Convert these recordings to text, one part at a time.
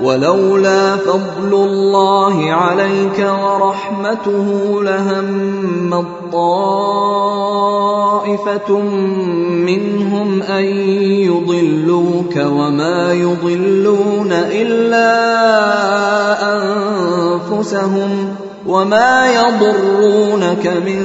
ولولا فضل الله عليك ورحمته لهم طائفة منهم أن يضلوك وما يضلون إلا أنفسهم وما يضرونك من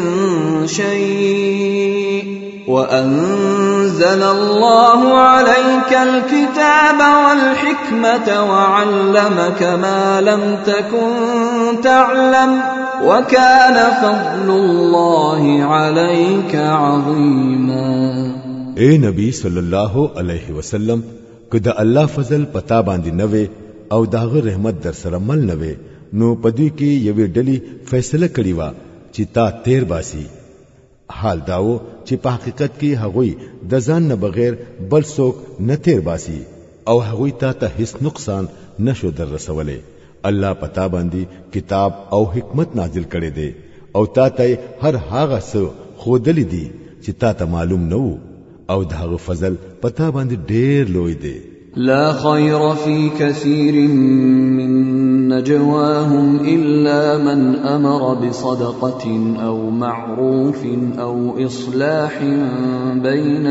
شيء وأنزل الله عليك الكتاب والحكمة وعلمك ما لم تكن تعلم وكان فضل الله عليك عظيما. اے نبی صلی الله علیه وسلم کدا الله فضل پتا باندې نوې او داغه رحمت در سره مل نوې نو پدوی کې یوې ډلې فیصله کړی و چې تا تیر باسي. حال داو چې په حقیقت کې هغوی د ځان نه بغیر بل څوک نه تیر باسي او هغوی ته هیڅ نقصان نشو در رسولې. الله پتا باندې کتاب او حکمت نازل کړي دي او تا ته هر هغه څه خودلې دي چې تا ته معلوم نه وو او دغه فضل پتا باندې ډېر لوی دی. لا خير في كثير من نجواهم إلا من أمر بصدقة أو معروف أو إصلاح بين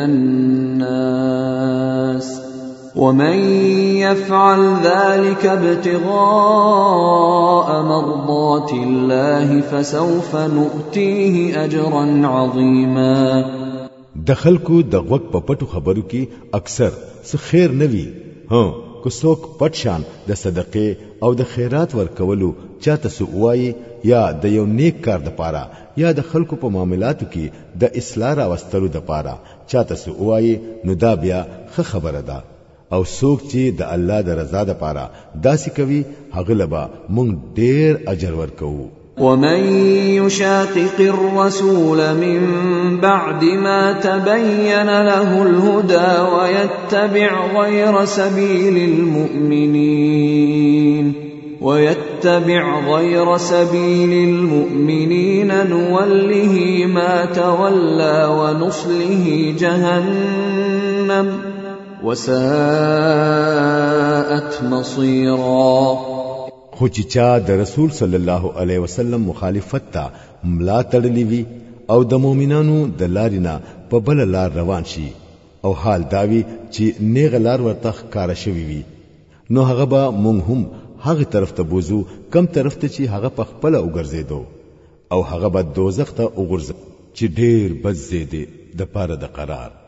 الناس ومن يفعل ذلك ابتغاء مرضات الله فسوف نؤتيه أجرا عظيما. دخلکو د غوږ په پټو خبرو کې اکثر څه خیر نوي کو څوک پټ شان د صدقې او د خیرات ورکولو چاته سووای یا د یو نیک کار د پاره یا د خلکو په معاملاتو کې د اصلاح راوستلو د پاره چاته سووای نو دا بیا ښه خبره ده او څوک چې د الله د رضا د پاره داسې کوي هغه لبا مونږ ډېر اجر ورکوو. ومن يشاقق الرسول من بعد ما تبين له الهدى ويتبع غير سبيل المؤمنين نوله ما تولى ونصله جهنم وساءت مصيرا. خو چې چا د رسول صلی الله علیه وسلم مخالفت ته ملا تړلی وي او د مؤمنانو د لارینه په بل لار روان شي او حال داوی چې نیغه لار ورته ښکارا شوی وي نو هغه به مونږ هم هغه طرف ته بوزو کم طرف ته چې هغه په خپل وګرځیدو او هغه به دوزخ ته وګرځي چې ډیر بد زیاده د پاره د قرار.